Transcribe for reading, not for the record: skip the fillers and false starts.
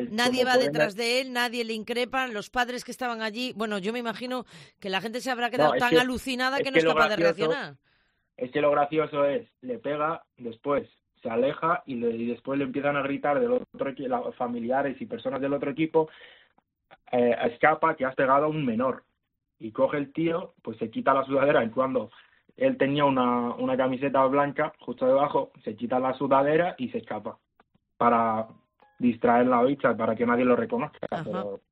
Nadie como va pueden ver, detrás de él, nadie le increpa, los padres que estaban allí, bueno, yo me imagino que la gente se habrá no, quedado tan alucinada que no es lo capaz de gracioso, reaccionar. lo gracioso es, le pega, después se aleja y después le empiezan a gritar del otro equipo, familiares y personas del otro equipo, escapa que has pegado a un menor. Y coge el tío, pues se quita la sudadera y cuando él tenía una camiseta blanca justo debajo, se quita la sudadera y se escapa para distraer la bicha, para que nadie lo reconozca. Ajá. Pero